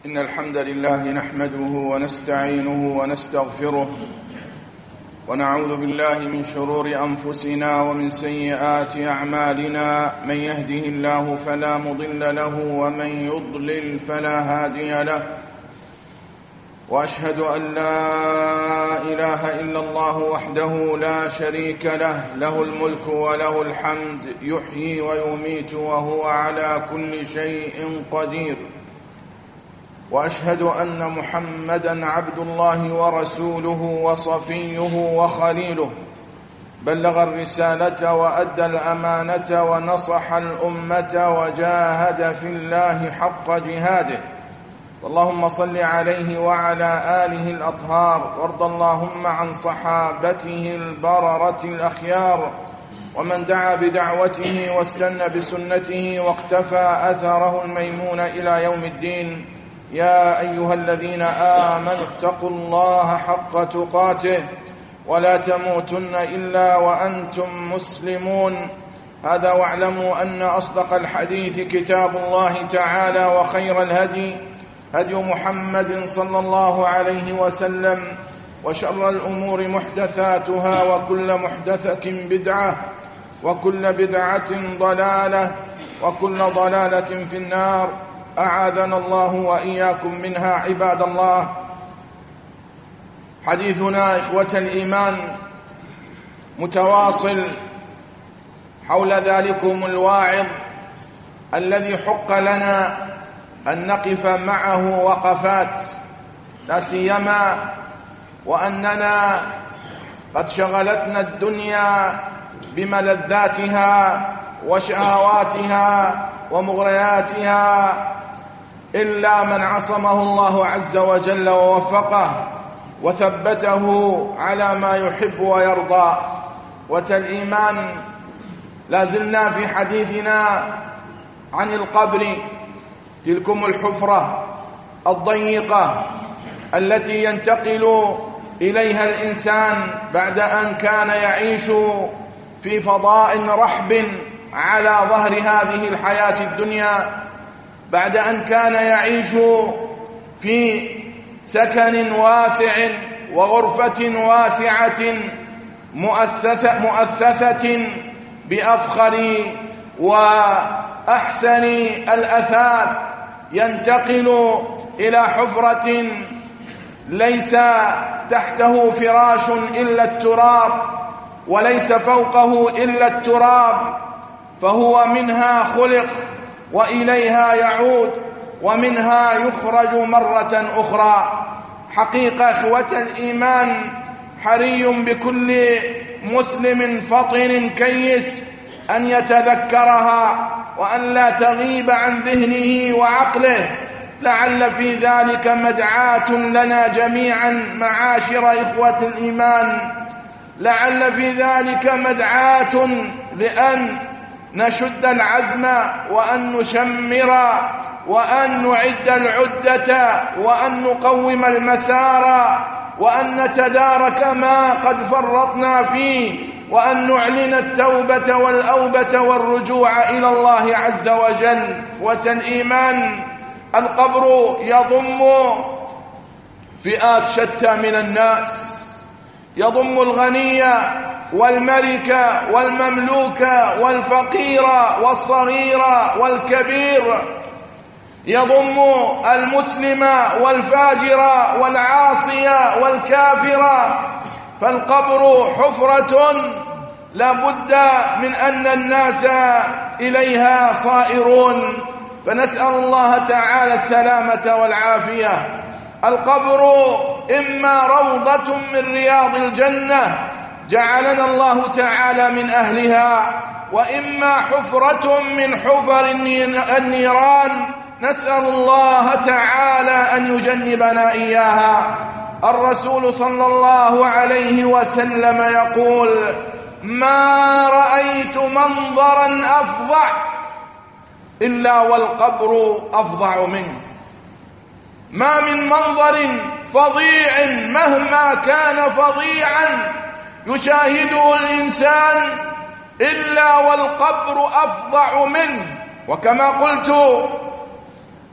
إن الحمد لله نحمده ونستعينه ونستغفره ونعوذ بالله من شرور أنفسنا ومن سيئات أعمالنا. من يهده الله فلا مضل له ومن يضلل فلا هادي له، وأشهد أن لا إله إلا الله وحده لا شريك له، له الملك وله الحمد، يحيي ويميت وهو على كل شيء قدير. وأشهد أن محمدًا عبد الله ورسوله وصفيه وخليله، بلغ الرسالة وأدى الأمانة ونصح الأمة وجاهد في الله حق جهاده. اللهم صل عليه وعلى آله الأطهار، وارض اللهم عن صحابته البررة الأخيار، ومن دعا بدعوته واستنى بسنته واقتفى أثره الميمون إلى يوم الدين. يا أيها الذين آمنوا اتقوا الله حق تقاته ولا تموتن إلا وأنتم مسلمون. هذا واعلموا أن أصدق الحديث كتاب الله تعالى، وخير الهدي هدي محمد صلى الله عليه وسلم، وشر الأمور محدثاتها، وكل محدثة بدعة، وكل بدعة ضلالة، وكل ضلالة في النار. أعاذنا الله وإياكم منها. عباد الله، حديثنا إخوة الإيمان متواصل حول ذلكم الواعظ الذي حق لنا أن نقف معه وقفات، لا سيما وأننا قد شغلتنا الدنيا بملذاتها وشهواتها ومغرياتها، إلا من عصمه الله عز وجل ووفقه وثبته على ما يحب ويرضى. والإيمان لا زلنا في حديثنا عن القبر، تلكم الحفرة الضيقة التي ينتقل إليها الإنسان بعد أن كان يعيش في فضاء رحب على ظهر هذه الحياة الدنيا، بعد أن كان يعيش في سكن واسع وغرفة واسعة مؤثثة بأفخر وأحسن الأثاث، ينتقل إلى حفرة ليس تحته فراش إلا التراب، وليس فوقه إلا التراب، فهو منها خلق وإليها يعود ومنها يخرج مرة أخرى. حقيقة إخوة الإيمان، حري بكل مسلم فطن كيس أن يتذكرها وأن لا تغيب عن ذهنه وعقله، لعل في ذلك مدعاة لنا جميعا معاشر إخوة الإيمان، لعل في ذلك مدعاة لأن نشد العزم وأن نشمر وأن نعد العدة وأن نقوم المسار وأن نتدارك ما قد فرطنا فيه، وأن نعلن التوبة والأوبة والرجوع إلى الله عز وجل. إخوة الإيمان، القبر يضم فئات شتى من الناس، يضم الغني والملك والمملوك والفقير والصغير والكبير، يضم المسلم والفاجر والعاصي والكافر. فالقبر حفرة لا بد من أن الناس إليها صائرون، فنسأل الله تعالى السلامة والعافية. القبر إما روضة من رياض الجنة جعلنا الله تعالى من أهلها، وإما حفرة من حفر النيران، نسأل الله تعالى أن يجنبنا إياها. الرسول صلى الله عليه وسلم يقول: ما رأيت منظرا أفظع إلا والقبر أفظع منه. ما من منظر فظيع مهما كان فظيعا يشاهده الإنسان إلا والقبر أفظع منه. وكما قلت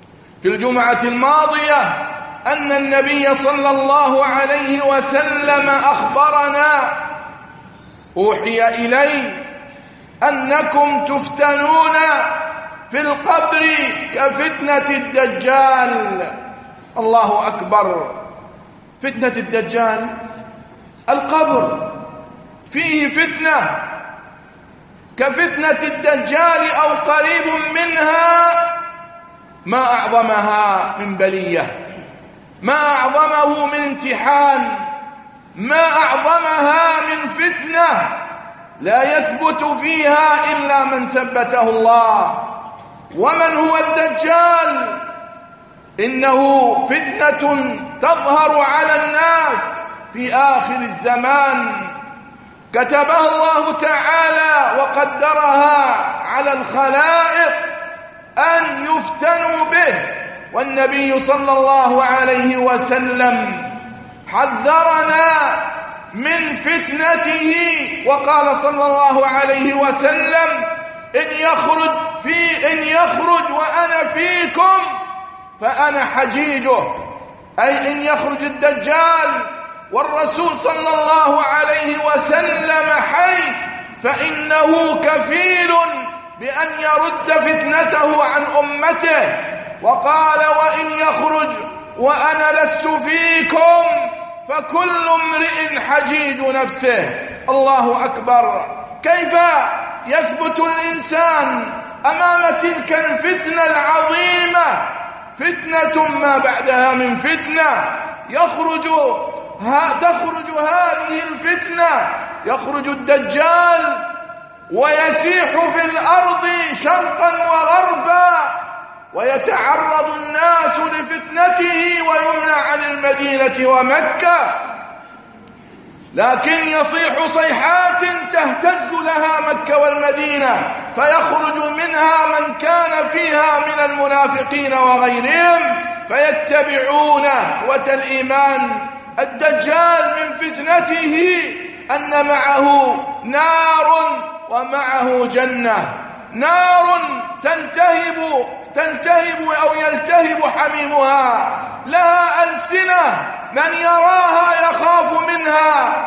في الجمعة الماضية أن النبي صلى الله عليه وسلم أخبرنا: أوحي إلي أنكم تفتنون في القبر كفتنة الدجال. الله أكبر. فتنة الدجال، القبر فيه فتنة كفتنة الدجال أو قريب منها. ما أعظمها من بلية، ما أعظمه من امتحان، ما أعظمها من فتنة لا يثبت فيها إلا من ثبته الله. ومن هو الدجال؟ إنه فتنة تظهر على الناس في آخر الزمان، كتبها الله تعالى وقدرها على الخلائق أن يفتنوا به، والنبي صلى الله عليه وسلم حذرنا من فتنته وقال صلى الله عليه وسلم: إن يخرج وأنا فيكم فأنا حجيجه، أي إن يخرج الدجال والرسول صلى الله عليه وسلم حي فإنه كفيل بأن يرد فتنته عن أمته. وقال: وإن يخرج وأنا لست فيكم فكل امرئ حجيج نفسه. الله أكبر. كيف يثبت الإنسان أمام تلك الفتنة العظيمة؟ فتنة ما بعدها من فتنة. تخرج هذه الفتنة، يخرج الدجال ويسيح في الأرض شرقا وغربا، ويتعرض الناس لفتنته ويمنع عن المدينة ومكة، لكن يصيح صيحات تهتز لها مكة والمدينة، فيخرج منها من كان فيها من المنافقين وغيرهم فيتبعون إخوة الإيمان. الدجال من فتنته أن معه نار ومعه جنة. نار تلتهب أو يلتهب حميمها، لها ألسنة، من يراها يخاف منها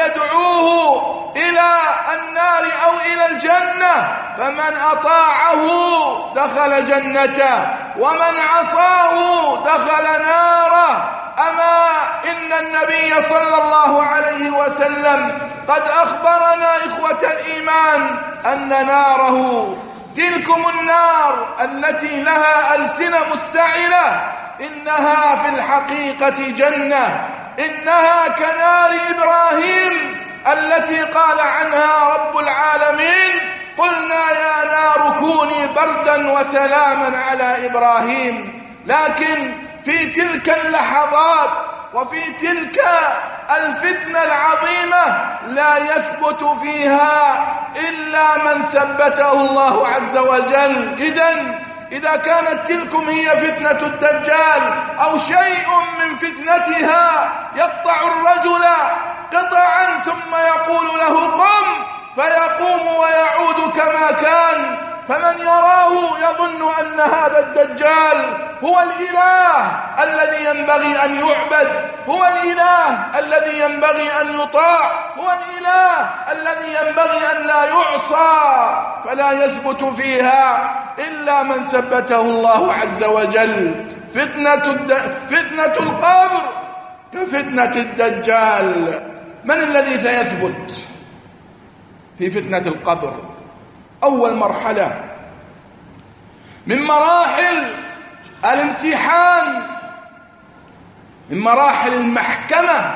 فيدعوه إلى النار أو إلى الجنة، فمن أطاعه دخل جنته ومن عصاه دخل ناره. أما إن النبي صلى الله عليه وسلم قد أخبرنا إخوة الإيمان أن ناره، تلكم النار التي لها ألسنة مستعلة، إنها في الحقيقة جنة، إنها كنار إبراهيم التي قال عنها رب العالمين: قلنا يا نار كوني بردا وسلاما على إبراهيم. لكن في تلك اللحظات وفي تلك الفتنة العظيمة لا يثبت فيها إلا من ثبته الله عز وجل. إذا كانت تلكم هي فتنة الدجال أو شيء من فتنتها يقطع الرجل قطعا ثم يقول له قم فيقوم ويعود كما كان، فمن يراه يظن أن هذا الدجال هو الإله الذي ينبغي أن يعبد، هو الإله الذي ينبغي أن يطاع، هو الإله الذي ينبغي أن لا يعصى، فلا يثبت فيها إلا من ثبته الله عز وجل. فتنة القبر كفتنة الدجال. من الذي سيثبت في فتنة القبر؟ أول مرحلة من مراحل الامتحان، من مراحل المحكمة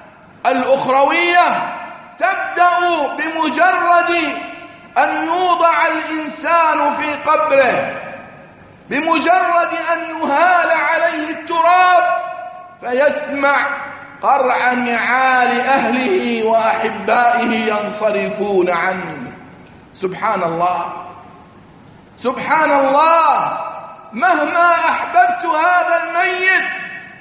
الأخروية، تبدأ بمجرد أن يوضع الإنسان في قبره، بمجرد أن يهال عليه التراب فيسمع قرع نعال أهله وأحبائه ينصرفون عنه. سبحان الله، سبحان الله. مهما أحببت هذا الميت،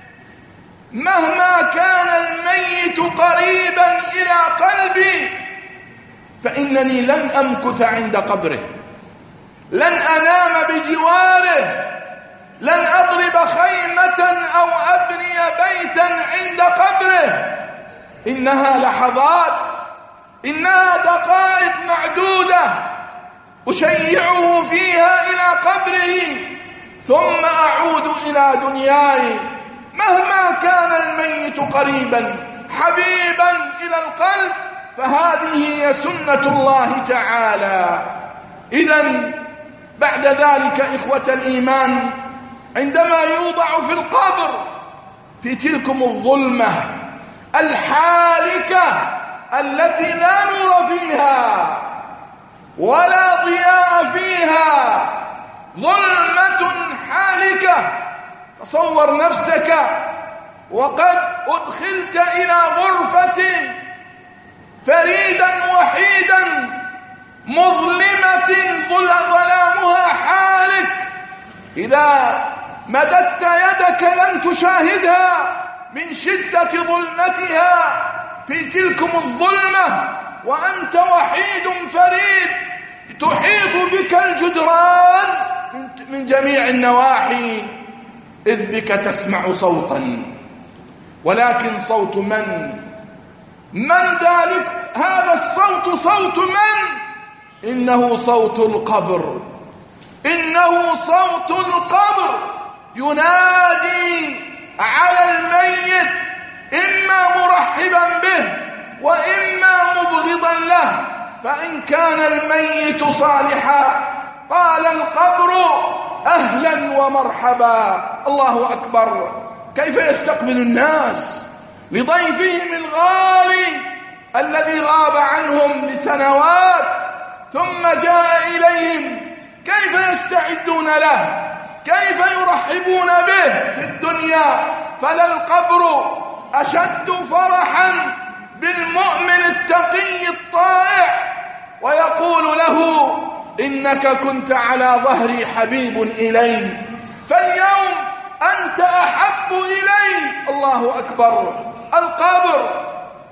مهما كان الميت قريبا إلى قلبي، فإنني لن أمكث عند قبره، لن أنام بجواره، لن أضرب خيمة أو أبني بيتا عند قبره. إنها لحظات، إنها دقائق معدودة أشيعه فيها إلى قبره ثم أعود إلى دنياي. مهما كان الميت قريبا حبيبا إلى القلب فهذه هي سنة الله تعالى. إذن بعد ذلك إخوة الإيمان، عندما يوضع في القبر في تلكم الظلمة الحالكة التي لا نور فيها ولا ضياء فيها، ظلمة حالكة، تصور نفسك وقد أدخلت إلى غرفة فريدا وحيدا مظلمة ظلامها حالك، إذا مددت يدك لن تشاهدها من شدة ظلمتها في تلكم الظلمة، وأنت وحيد فريد تحيط بك الجدران من جميع النواحي، إذ بك تسمع صوتا، ولكن صوت من ذلك؟ هذا الصوت صوت من؟ إنه صوت القبر، إنه صوت القبر ينادي على الميت، إما مرحبا به وإما مبغضا له. فإن كان الميت صالحا قال القبر أهلا ومرحبا. الله أكبر، كيف يستقبل الناس لضيفهم الغالي الذي غاب عنهم لسنوات ثم جاء إليهم، كيف يستعدون له، كيف يرحبون به في الدنيا؟ فللقبر أشد فرحا بالمؤمن التقي الطائع، ويقول له إنك كنت على ظهري حبيب إلي، فاليوم أنت أحب إلي. الله أكبر. القبر،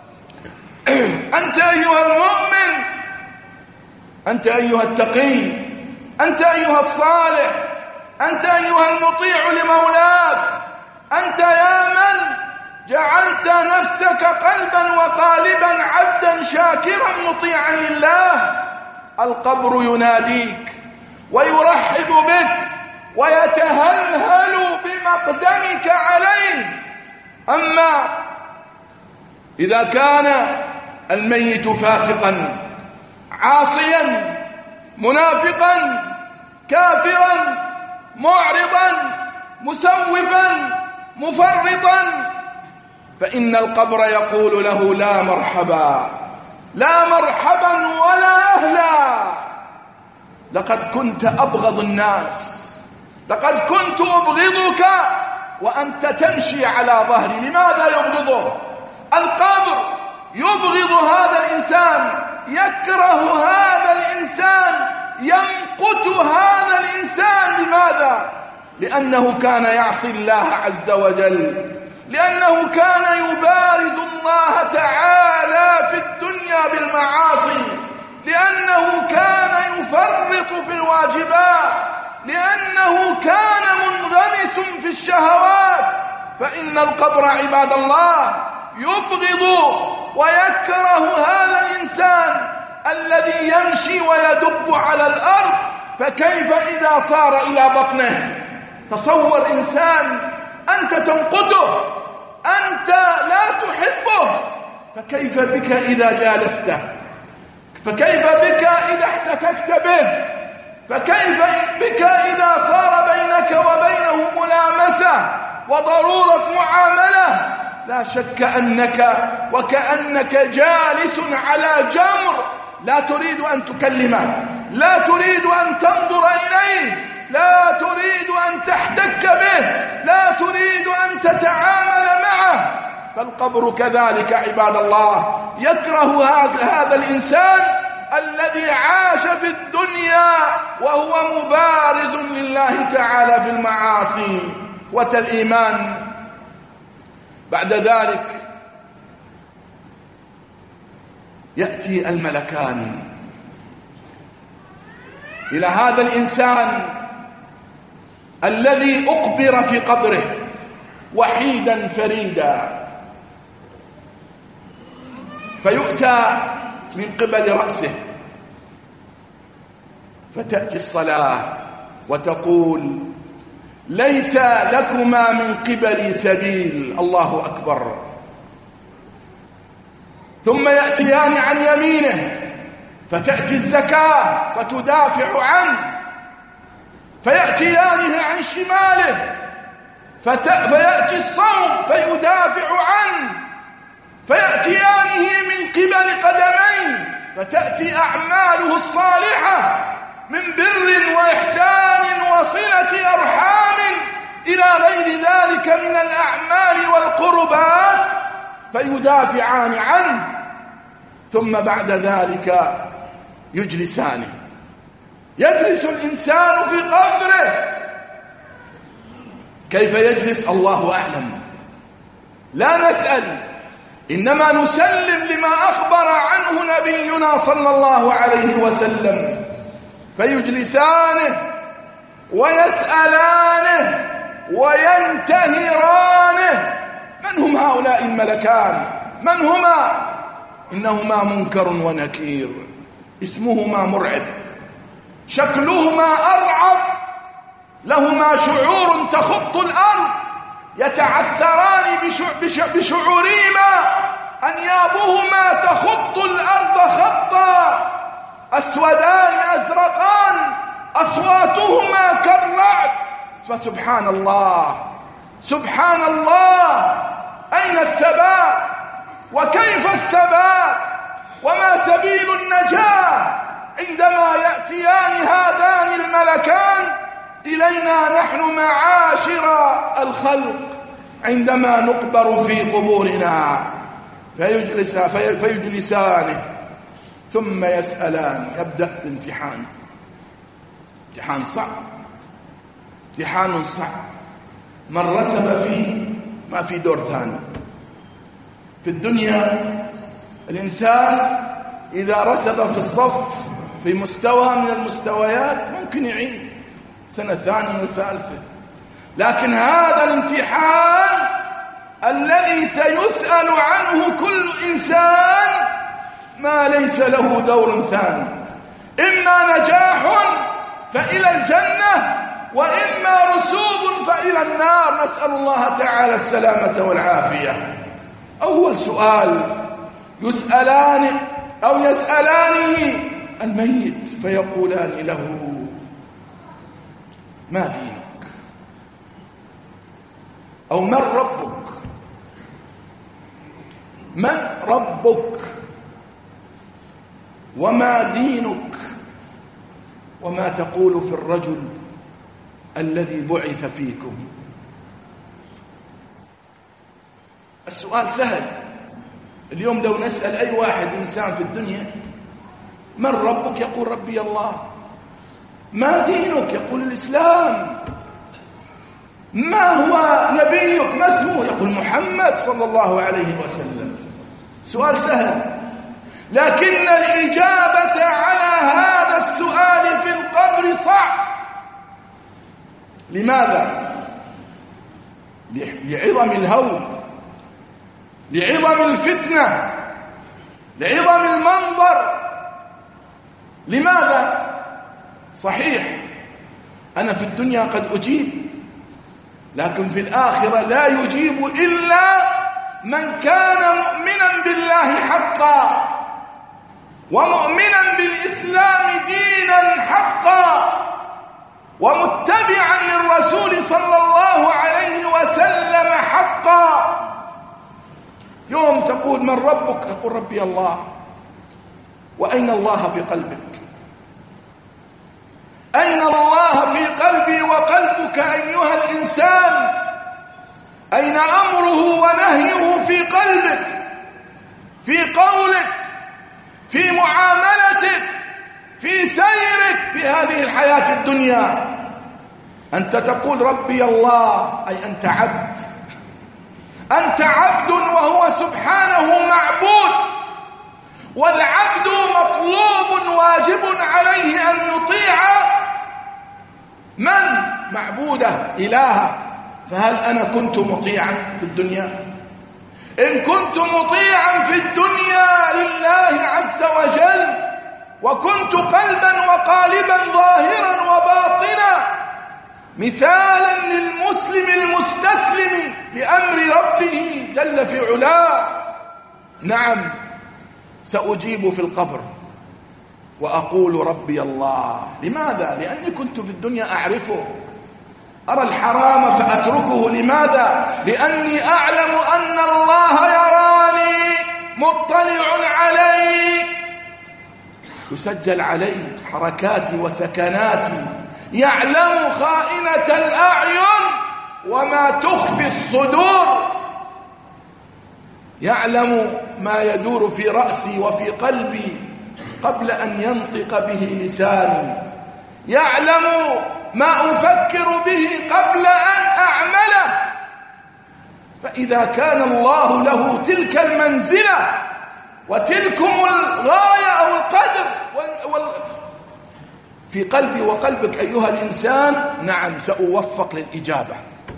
أنت أيها المؤمن، أنت أيها التقي، أنت أيها الصالح، أنت أيها المطيع لمولاك، أنت يا من جعلت نفسك قلبا وقالبا عبدا شاكرا مطيعا لله. القبر يناديك ويرحب بك ويتهلهل بمقدمك عليه. أما إذا كان الميت فاسقا عاصيا منافقا كافرا معرضا مسوفا مفرطا، فإن القبر يقول له لا مرحبا، لا مرحبا ولا أهلا. لقد كنت أبغض الناس، لقد كنت أبغضك وأنت تمشي على ظهري. لماذا يبغضه؟ القبر يبغض هذا الإنسان، يكره هذا الإنسان، يمقت هذا الإنسان. لماذا؟ لأنه كان يعصي الله عز وجل، لأنه كان يبارز الله تعالى في الدنيا بالمعاصي، لأنه كان يفرط في الواجبات، لأنه كان منغمس في الشهوات. فإن القبر عباد الله يبغض ويكره هذا الإنسان الذي يمشي ويدب على الأرض، فكيف إذا صار إلى بطنه؟ تصور إنسان أنت تنقده، أنت لا تحبه، فكيف بك إذا جالسته؟ فكيف بك إذا احتككت به؟ فكيف بك إذا صار بينك وبينه ملامسة وضرورة معاملة؟ لا شك أنك وكأنك جالس على جمر، لا تريد أن تكلمه، لا تريد أن تنظر إليه، لا تريد أن تحتك به، لا تريد أن تتعامل معه. فالقبر كذلك عباد الله يكره هذا الإنسان الذي عاش في الدنيا وهو مبارز لله تعالى في المعاصي. إخوة الإيمان، بعد ذلك يأتي الملكان إلى هذا الإنسان الذي أقبر في قبره وحيدا فريدا، فيؤتى من قبل رأسه، فتأتي الصلاة وتقول: ليس لكما من قبلي سبيل. الله أكبر. ثم يأتيان عن يمينه، فتأتي الزكاة فتدافع عنه، فيأتيانه عن شماله، فيأتي الصوم فيدافع عنه، فيأتيانه من قبل قدمين، فتأتي أعماله الصالحة من بر وإحسان وصلة أرحام إلى غير ذلك من الأعمال والقربات، فيدافعان عنه. ثم بعد ذلك يجلسانه. يجلس الإنسان في قبره. كيف يجلس؟ الله أعلم، لا نسأل، إنما نسلم لما أخبر عنه نبينا صلى الله عليه وسلم. فيجلسانه ويسألانه وينتهرانه. من هم هؤلاء الملكان؟ من هما؟ إنهما منكر ونكير، اسمهما مرعب، شكلهما أرعب، لهما شعور تخط الأرض، يتعثران بشعورهما، أنيابهما تخط الأرض خطا، أسودان أزرقان، أصواتهما كالرعد. فسبحان الله، سبحان الله، أين الثبات؟ وكيف الثبات؟ وما سبيل النجاة عندما يأتيان هذان الملكان إلينا نحن معاشر الخلق عندما نقبر في قبورنا؟ فيجلسانه ثم يسألان. يبدأ بامتحان، امتحان صعب، امتحان صعب. من رسب فيه ما في دور ثاني. في الدنيا الإنسان إذا رسب في الصف في مستوى من المستويات ممكن يعيد سنة ثانية وثالثة، لكن هذا الامتحان الذي سيسأل عنه كل إنسان ما ليس له دور ثاني، إما نجاح فإلى الجنة، وإما رسوب فإلى النار، نسأل الله تعالى السلامة والعافية. أول سؤال يسألانه الميت، فيقولان له: ما دينك؟ أو من ربك؟ من ربك؟ وما دينك؟ وما تقول في الرجل الذي بعث فيكم؟ السؤال سهل. اليوم لو نسأل أي واحد إنسان في الدنيا: من ربك؟ يقول: ربي الله. ما دينك؟ يقول: الإسلام. ما هو نبيك؟ ما اسمه؟ يقول: محمد صلى الله عليه وسلم. سؤال سهل، لكن الإجابة على هذا السؤال في القبر صعب. لماذا؟ لعظم الهول، لعظم الفتنة، لعظم المنظر. لماذا؟ صحيح أنا في الدنيا قد أجيب، لكن في الآخرة لا يجيب إلا من كان مؤمنا بالله حقا، ومؤمنا بالإسلام دينا حقا، ومتبعا للرسول صلى الله عليه وسلم حقا. يوم تقول: من ربك؟ يقول: ربي الله. وأين الله في قلبك؟ أين الله في قلبي وقلبك أيها الإنسان؟ أين أمره ونهيه في قلبك، في قولك، في معاملتك، في سيرك في هذه الحياة الدنيا؟ أنت تقول: ربي الله، أي أنت عبد، أنت عبد وهو سبحانه معبود، والعبد مطلوب واجب عليه أن يطيع من معبوده إلهه. فهل أنا كنت مطيعا في الدنيا؟ إن كنت مطيعا في الدنيا لله عز وجل، وكنت قلبا وقالبا ظاهرا وباطنا مثالا للمسلم المستسلم لأمر ربه جل في علاه، نعم سأجيب في القبر وأقول ربي الله. لماذا؟ لأني كنت في الدنيا أعرفه، أرى الحرام فأتركه. لماذا؟ لأني أعلم أن الله يراني مطلع علي، يسجل علي حركاتي وسكناتي، يعلم خائنة الأعين وما تخفي الصدور، يعلم ما يدور في رأسي وفي قلبي قبل أن ينطق به لساني، يعلم ما أفكر به قبل أن أعمله. فإذا كان الله له تلك المنزلة وتلكم الغاية أو القدر في قلبي وقلبك أيها الإنسان، نعم سأوفق للإجابة،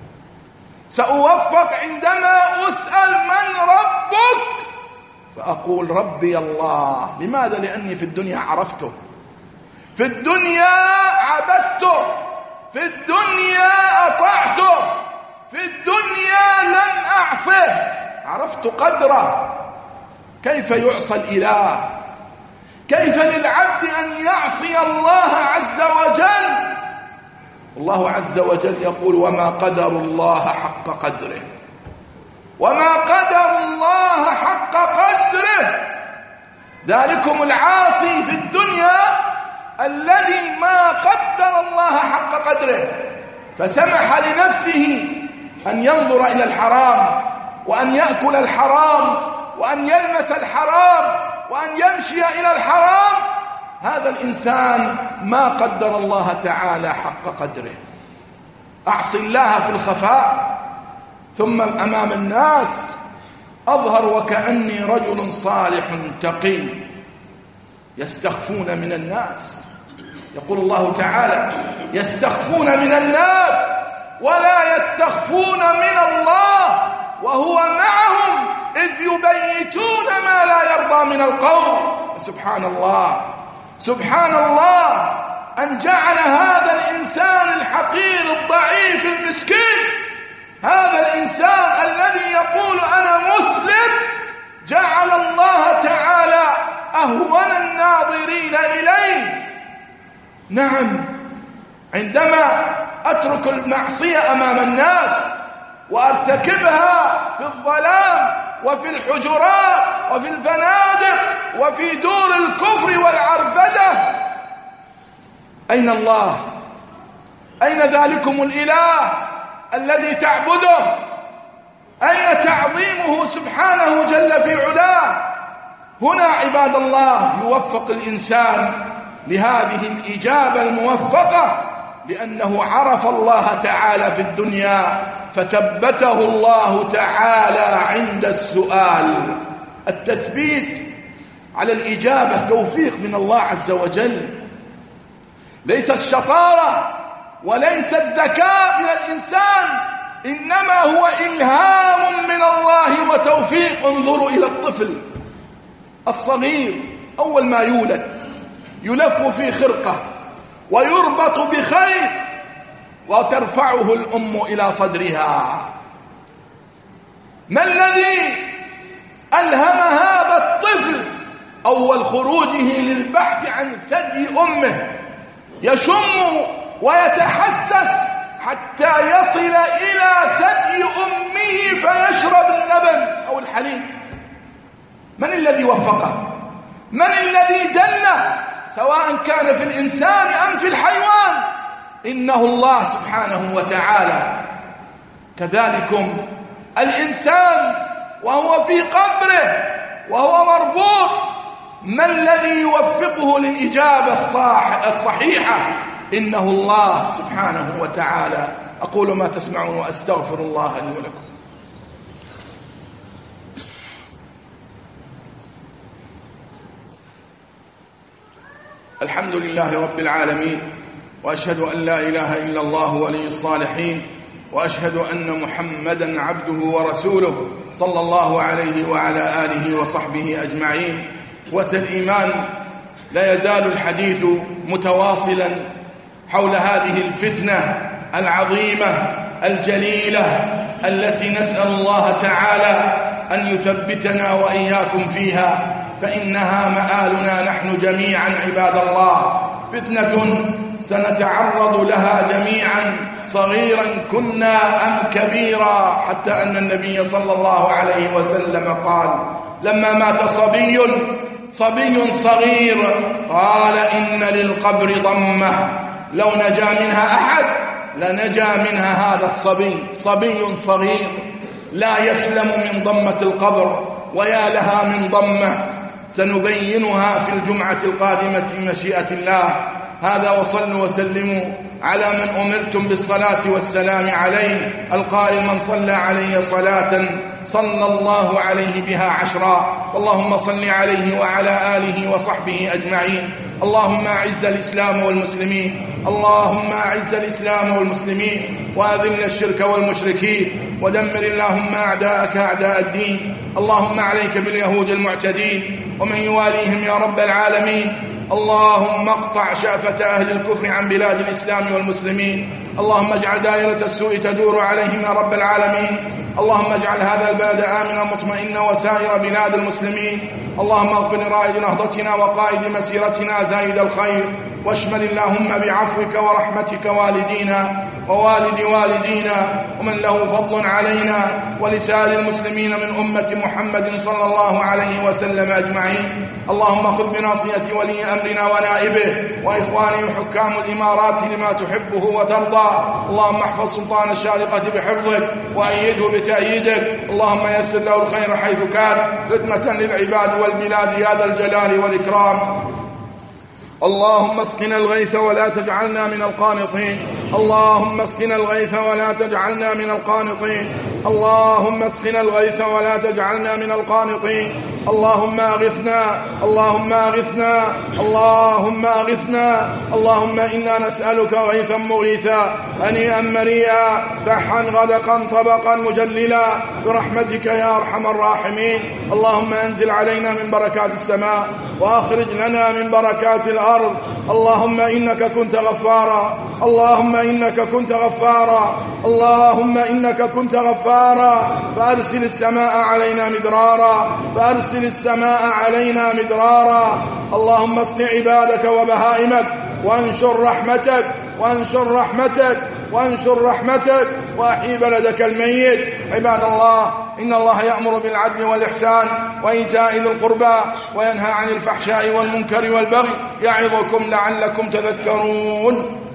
سأوفق عندما أسأل من ربك فأقول ربي الله. لماذا؟ لأني في الدنيا عرفته، في الدنيا عبدته، في الدنيا أطعته، في الدنيا لم أعصه، عرفت قدره. كيف يعصى الإله؟ كيف للعبد أن يعصي الله عز وجل؟ الله عز وجل يقول وما قدر الله حق قدره، وما قدر الله حق قدره. ذلكم العاصي في الدنيا الذي ما قدر الله حق قدره، فسمح لنفسه أن ينظر إلى الحرام وأن يأكل الحرام وأن يلمس الحرام وأن يمشي إلى الحرام. هذا الإنسان ما قدر الله تعالى حق قدره. أعصي الله في الخفاء ثم أمام الناس أظهر وكأني رجل صالح تقي، يستخفون من الناس. يقول الله تعالى يستخفون من الناس ولا يستخفون من الله وهو معهم إذ يبيتون ما لا يرضى من القول. سبحان الله، سبحان الله أن جعل هذا الإنسان الحقير الضعيف المسكين، هذا الإنسان الذي يقول أنا مسلم، جعل الله تعالى أهون الناظرين إليه. نعم عندما أترك المعصية أمام الناس وأرتكبها في الظلام وفي الحجرات وفي الفنادق وفي دور الكفر والعربدة، أين الله؟ أين ذلكم الإله الذي تعبده؟ أين تعظيمه سبحانه جل في علاه؟ هنا عباد الله يوفق الإنسان لهذه الإجابة الموفقة، لأنه عرف الله تعالى في الدنيا فثبته الله تعالى عند السؤال. التثبيت على الإجابة توفيق من الله عز وجل، ليس الشطارة وليس الذكاء من الإنسان، إنما هو إلهام من الله وتوفيق. انظروا إلى الطفل الصغير أول ما يولد يلف في خرقة ويربط بخيط وترفعه الأم إلى صدرها. ما الذي ألهم هذا الطفل أول خروجه للبحث عن ثدي أمه؟ يشم ويتحسس حتى يصل إلى ثدي أمه فيشرب اللبن أو الحليب. من الذي وفقه؟ من الذي دله؟ سواء كان في الإنسان أم في الحيوان، إنه الله سبحانه وتعالى. كذلكم الإنسان وهو في قبره وهو مربوط، ما الذي يوفقه للإجابة الصحيحة؟ إنه الله سبحانه وتعالى. أقول ما تسمعون وأستغفر الله لي ولكم. الحمد لله رب العالمين، وأشهد أن لا إله إلا الله ولي الصالحين، وأشهد أن محمدًا عبده ورسوله صلى الله عليه وعلى آله وصحبه أجمعين. والإيمان، لا يزال الحديث متواصلا حول هذه الفتنة العظيمة الجليلة التي نسأل الله تعالى أن يثبتنا وإياكم فيها، فإنها مآلنا نحن جميعا عباد الله. فتنة سنتعرض لها جميعا، صغيرا كنا أم كبيرا، حتى أن النبي صلى الله عليه وسلم قال لما مات صبي صغير قال إن للقبر ضمة لو نجا منها أحد لنجا منها هذا الصبي. صبي صغير لا يسلم من ضمة القبر، ويا لها من ضمة سنبينها في الجمعة القادمة مشيئة الله. هذا وصلوا وسلموا على من أمرتم بالصلاة والسلام عليه، القائل من صلى علي صلاة صلى الله عليه بها 10. اللهم صل عليه وعلى آله وصحبه أجمعين. اللهم أعز الإسلام والمسلمين، اللهم أعز الإسلام والمسلمين، وأذل الشرك والمشركين، ودمر اللهم أعداءك أعداء الدين. اللهم عليك باليهود المعتدين ومن يواليهم يا رب العالمين. اللهم اقطع شأفة أهل الكفر عن بلاد الإسلام والمسلمين. اللهم اجعل دائرة السوء تدور عليهم يا رب العالمين. اللهم اجعل هذا البلد آمنا مطمئنا وسائر بلاد المسلمين. اللهم اغفر لرائد نهضتنا وقائد مسيرتنا زايد الخير، واشمل اللهم بعفوك ورحمتك والدينا ووالد والدينا ومن له فضل علينا ولسائر المسلمين من أمة محمد صلى الله عليه وسلم أجمعين. اللهم خذ بناصية ولي أمرنا ونائبه وإخوانه حكام الإمارات لما تحبه وترضى. اللهم احفظ سلطان الشارقة بحفظك وأيده بتأييدك. اللهم يسر له الخير حيث كان، خدمة للعباد والبلاد يا ذا الجلال والإكرام. اللهم اسقنا الغيث ولا تجعلنا من القانطين. اللهم اسقنا الغيث ولا تجعلنا من القانطين. اللهم اسقنا الغيث ولا تجعلنا من القانطين. اللهم أغثنا، اللهم أغثنا، اللهم أغثنا. اللهم إنا نسألك غيثا مغيثا هنيئا مريئا سحا غدقا طبقا مجللا برحمتك يا أرحم الراحمين. اللهم أنزل علينا من بركات السماء وأخرج لنا من بركات الأرض. اللهم إنك كنت غفارا، اللهم إنك كنت غفارا، اللهم إنك كنت غفارا، فأرسل السماء علينا مدرارا، فأرسل السماء علينا مدرارا. اللهم اسق عبادك وبهائمك وانشر رحمتك، وانشر رحمتك، وانشر رحمتك، وأحيي بلدك الميت. عباد الله، إن الله يأمر بالعدل والإحسان وإيتاء ذي القربى وينهى عن الفحشاء والمنكر والبغي، يعظكم لعلكم تذكرون.